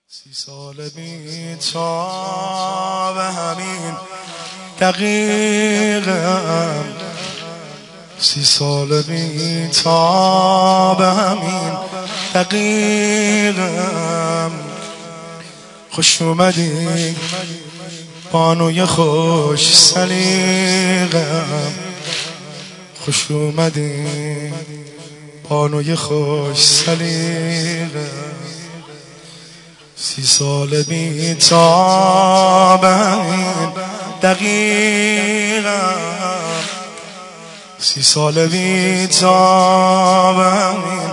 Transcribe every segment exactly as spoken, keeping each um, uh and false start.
سی سال بی تا به همین دقیقم، سی سال بی تا به همین دقیقم. خوش اومدی بانوی خوش سلیقم، خوش اومدی بانوی خوش سلیقم. سی سال بی تا به همین دقیقم، سی سال بی تا به همین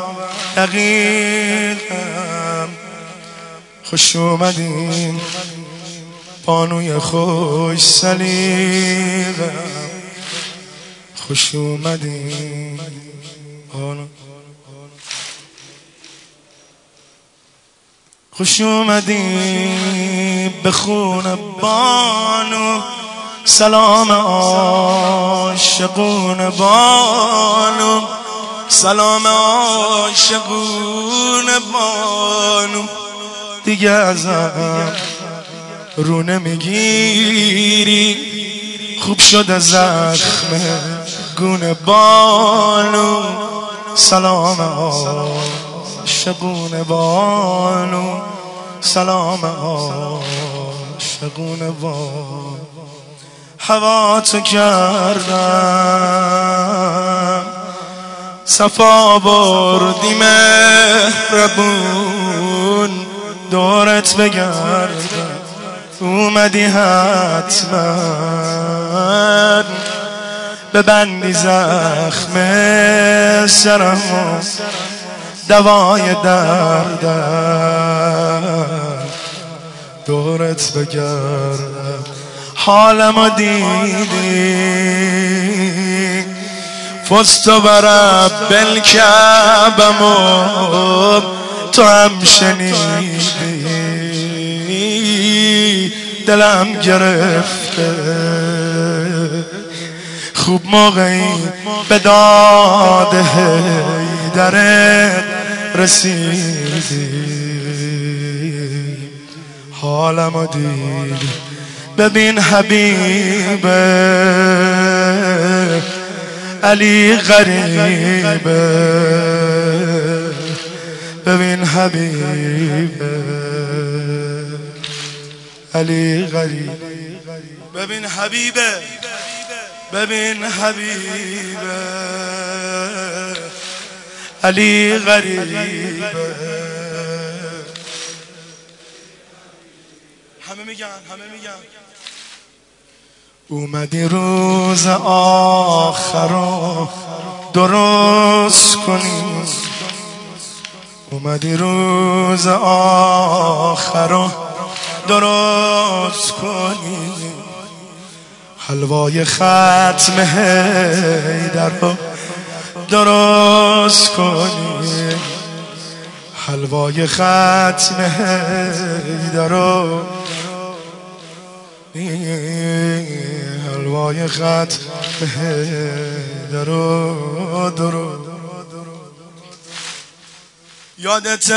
دقیقم. خوش اومدین بانوی خوش سلیقم، خوش اومدین بانو خوش اومدی به خون بانو، سلام عاشقون بانو، سلام عاشقون بانو. دیگه ازم رو نمیگیری، خوب شده زخم گونه بانو، سلام عاشقون بانو، سلام عاشقون بانو. هوا تو کردم صفا بردی مهربون، دورت بگردم اومدی حتما، ببندی زخم سرمو دوای دردم، دورت بگردم حالمو دیدی، فزت برب الکعبمو تو هم شنیدی، دلم گرفته خوب موقعی به داد حیدرت رسیدی، حالمو دیدی. ببین حبیبه علی غریبه، ببین حبیبه علی غریبه، ببین حبیبه ببین حبیبه علی غریبه. همه میگن همه میگن اومدی روز آخر رو درست کنی، اومدی روز آخر رو درست کنی، حلوای ختم حیدر رو درست کنی، حلوای ختم حیدر رو، حلوای ختم حیدر رو درست. یادت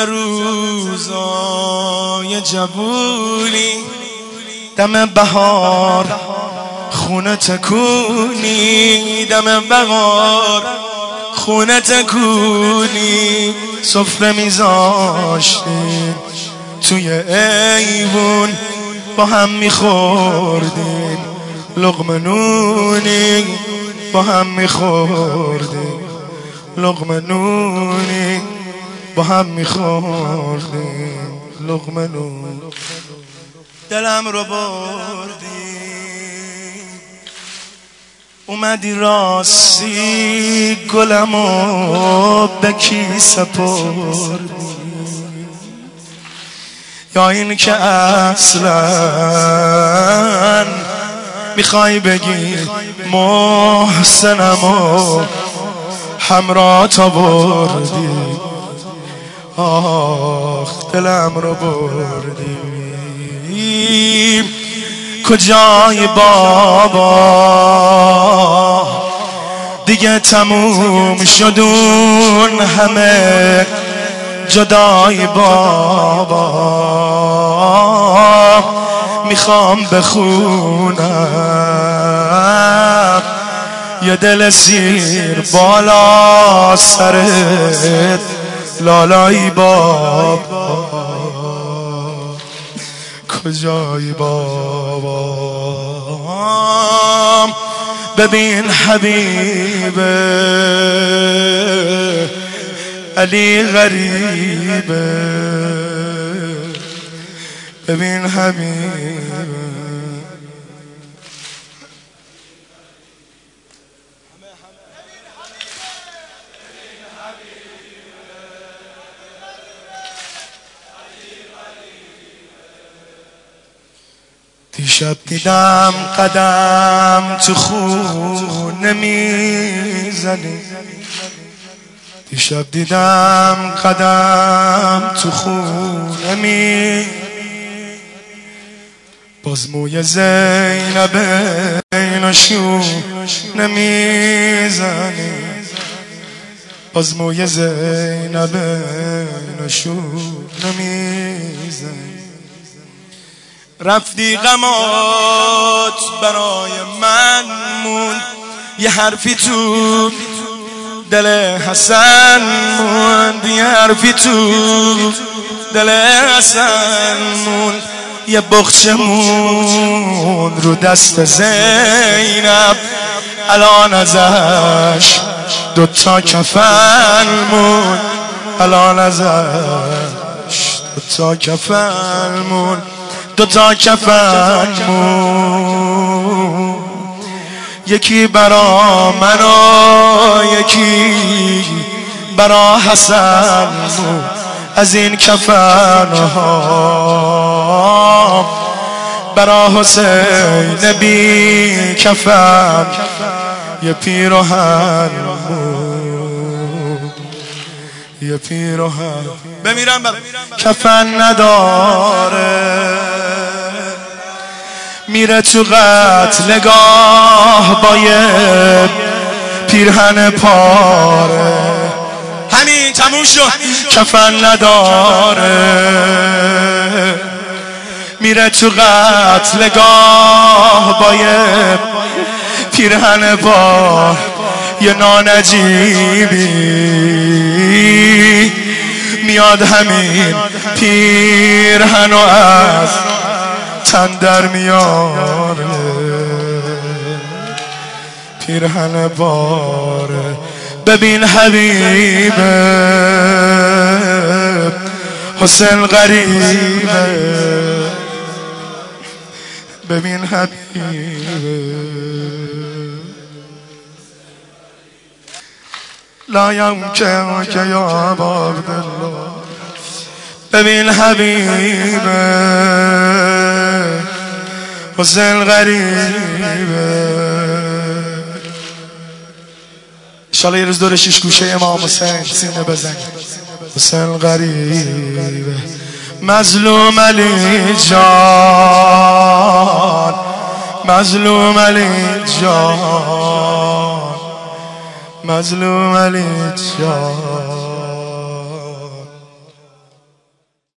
روزای جوونی دم بهار خونه تکونی، دم بهار خونه تکونی، سفره میذاشتیم توی ایوون با هم میخوردیم، لقمه نونی با هم میخوردیم، لقمه نونی با هم میخوردیم، لقمه نون. دلم رو بردی اومدی راستی گلمو به کی سپردی، یا این که اصلا میخوای بگی محسنمو همراه آوردی، آخ دلم رو بردی. کجای بابا دیگه تموم شدون همه جدای بابا، میخوام بخونم، یه دل سیر بالا سرت لالایی بابا، کجایی بابا؟ ببین حبیبه علی غریبه، ببین حبیبه. دیشب دیدم قدم تو خونه میزنی، دیشب دیدم قدم تو خونه می، باز موی زینب ایناشو نمیزنی، باز موی زینب ایناشو نمیزنی. رفتی غمات برای من موند، یه حرفی تو دل حسن موند، یه حرفی تو دل حسن موند، یه بخچه موند رو دست زینب، الان ازش دوتا کفن موند، الان ازش دوتا کفن موند، دوتا کفن موند، یکی برا من و یکی برا حسن موند. از این کفن ها برا حسین بی کفن یه پیراهن موند، یه پیراهن بمیرم بر کفن نداره، میره تو قتلگاه با یه پیرهن پاره، همین تموم شد. کفن نداره، میره تو قتلگاه با یه پیرهن پاره، یه نانجیبی میاد همین پیرهن و از تن در میاره، پیرهن باره. ببین حبیبه حسین غریبه، ببین حبیبه لا یمکن که یا عبدالله، ببین حبیبه حسین غریبه. انشالله یه روز دور شیش گوشه امام حسین سینه بزنید. حسین غریبه مظلوم علی جان، مظلوم علی جان، مظلوم علی جان.